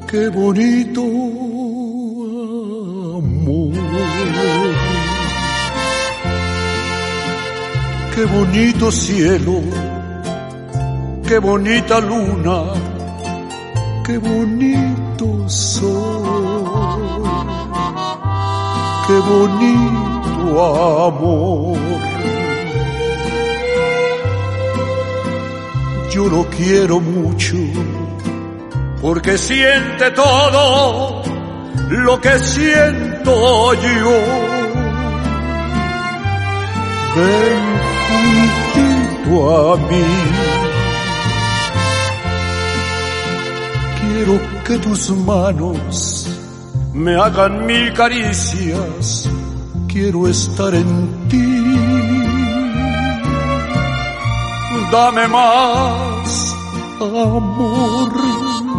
Qué bonito amor, qué bonito cielo, qué bonita luna, qué bonito sol, qué bonito amor. Yo lo quiero mucho porque siente todo lo que siento yo. Ven juntito a mí, quiero que tus manos me hagan mil caricias, quiero estar en ti. Dame más amor.